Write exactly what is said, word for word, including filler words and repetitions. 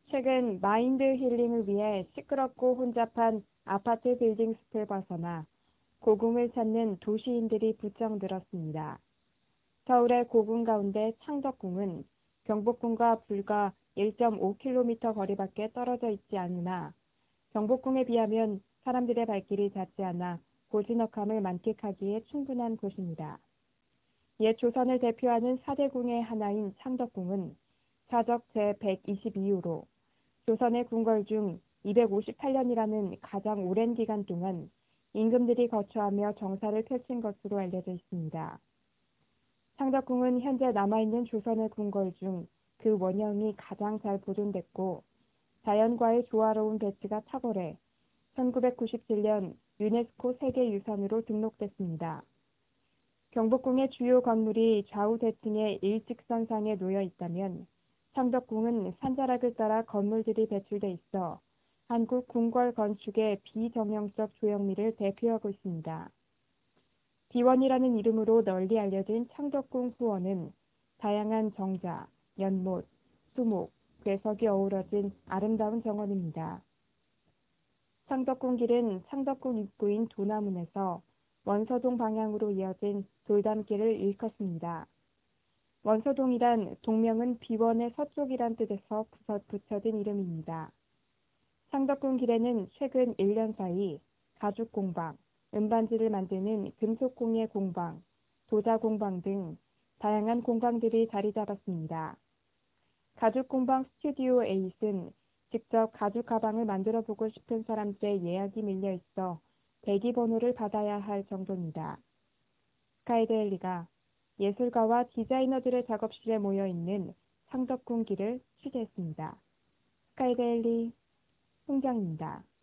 최근 마인드 힐링을 위해 시끄럽고 혼잡한 아파트 빌딩 숲을 벗어나 고궁을 찾는 도시인들이 부쩍 늘었습니다. 서울의 고궁 가운데 창덕궁은 경복궁과 불과 일 점 오 킬로미터 거리밖에 떨어져 있지 않으나 경복궁에 비하면 사람들의 발길이 닿지 않아 고즈넉함을 만끽하기에 충분한 곳입니다. 옛 조선을 대표하는 사대궁의 하나인 창덕궁은 사적 제백이십이 호로 조선의 궁궐 중 이백오십팔 년이라는 가장 오랜 기간 동안 임금들이 거처하며 정사를 펼친 것으로 알려져 있습니다. 창덕궁은 현재 남아있는 조선의 궁궐 중 그 원형이 가장 잘 보존됐고 자연과의 조화로운 배치가 탁월해 천구백구십칠 년 유네스코 세계유산으로 등록됐습니다. 경복궁의 주요 건물이 좌우 대칭의 일직선상에 놓여 있다면 창덕궁은 산자락을 따라 건물들이 배출돼 있어 한국 궁궐 건축의 비정형적 조형미를 대표하고 있습니다. 비원이라는 이름으로 널리 알려진 창덕궁 후원은 다양한 정자, 연못, 수목, 괴석이 어우러진 아름다운 정원입니다. 창덕궁길은 창덕궁 입구인 도남문에서 원서동 방향으로 이어진 돌담길을 일컫습니다. 원서동이란 동명은 비원의 서쪽이란 뜻에서 붙여진 이름입니다. 창덕궁 길에는 최근 일 년 사이 가죽 공방, 은반지를 만드는 금속공예 공방, 도자 공방 등 다양한 공방들이 자리 잡았습니다. 가죽 공방 스튜디오 에잇은 직접 가죽 가방을 만들어 보고 싶은 사람들의 예약이 밀려 있어 대기 번호를 받아야 할 정도입니다. 스카이데일리가 예술가와 디자이너들의 작업실에 모여 있는 창덕궁 길을 취재했습니다. 스카이데일리 홍정입니다.